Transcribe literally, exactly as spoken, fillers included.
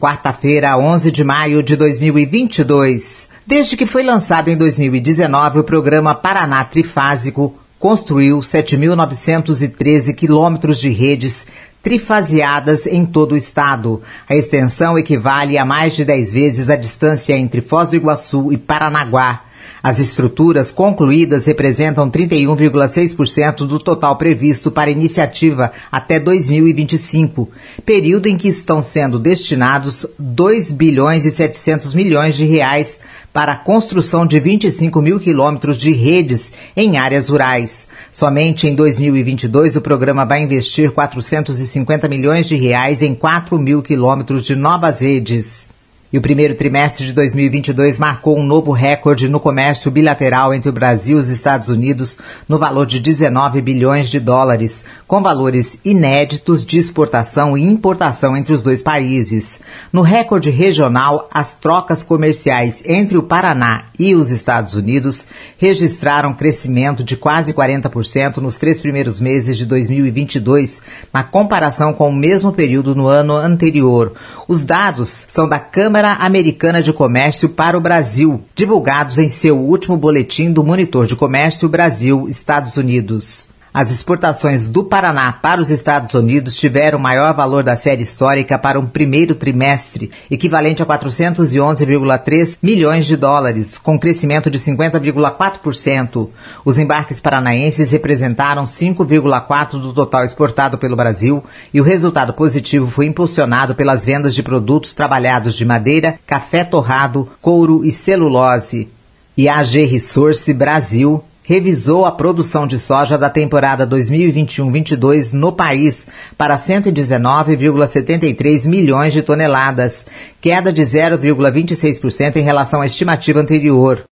Quarta-feira, onze de maio de dois mil e vinte e dois. Desde que foi lançado em dois mil e dezenove, o programa Paraná Trifásico construiu sete mil novecentos e treze quilômetros de redes trifaseadas em todo o estado. A extensão equivale a mais de dez vezes a distância entre Foz do Iguaçu e Paranaguá. As estruturas concluídas representam trinta e um vírgula seis por cento do total previsto para a iniciativa até dois mil e vinte e cinco, período em que estão sendo destinados dois bilhões e setecentos milhões de reais para a construção de vinte e cinco mil quilômetros de redes em áreas rurais. Somente em dois mil e vinte e dois o programa vai investir quatrocentos e cinquenta milhões de reais em quatro mil quilômetros de novas redes. E o primeiro trimestre de dois mil e vinte e dois marcou um novo recorde no comércio bilateral entre o Brasil e os Estados Unidos, no valor de dezenove bilhões de dólares, com valores inéditos de exportação e importação entre os dois países. No recorde regional, as trocas comerciais entre o Paraná e os Estados Unidos registraram crescimento de quase quarenta por cento nos três primeiros meses de dois mil e vinte e dois, na comparação com o mesmo período no ano anterior. Os dados são da Câmara Americana de Comércio para o Brasil, divulgados em seu último boletim do Monitor de Comércio Brasil-Estados Unidos. As exportações do Paraná para os Estados Unidos tiveram o maior valor da série histórica para um primeiro trimestre, equivalente a quatrocentos e onze vírgula três milhões de dólares, com crescimento de cinquenta vírgula quatro por cento. Os embarques paranaenses representaram cinco vírgula quatro por cento do total exportado pelo Brasil e o resultado positivo foi impulsionado pelas vendas de produtos trabalhados de madeira, café torrado, couro e celulose. E a A G Resource Brasil revisou a produção de soja da temporada dois mil e vinte e um vinte e dois no país para cento e dezenove vírgula setenta e três milhões de toneladas, queda de zero vírgula vinte e seis por cento em relação à estimativa anterior.